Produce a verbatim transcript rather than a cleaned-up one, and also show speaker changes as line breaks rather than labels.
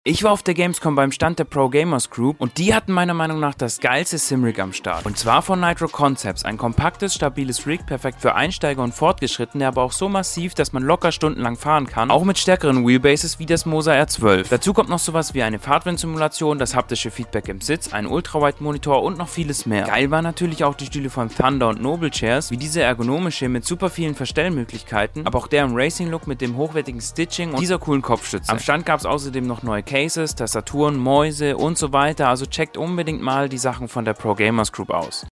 Ich war auf der Gamescom beim Stand der Pro Gamers Group und die hatten meiner Meinung nach das geilste Sim-Rig am Start. Und zwar von Nitro Concepts, ein kompaktes, stabiles Rig, perfekt für Einsteiger und Fortgeschrittene, aber auch so massiv, dass man locker stundenlang fahren kann, auch mit stärkeren Wheelbases wie das Moza R zwölf. Dazu kommt noch sowas wie eine Fahrtwindsimulation, das haptische Feedback im Sitz, ein Ultrawide-Monitor und noch vieles mehr. Geil waren natürlich auch die Stühle von Thunder und Noble Chairs, wie diese ergonomische mit super vielen Verstellmöglichkeiten, aber auch der im Racing-Look mit dem hochwertigen Stitching und dieser coolen Kopfstütze. Am Stand gab es außerdem noch neue Cases, Tastaturen, Mäuse und so weiter, also checkt unbedingt mal die Sachen von der Pro Gamers Group aus.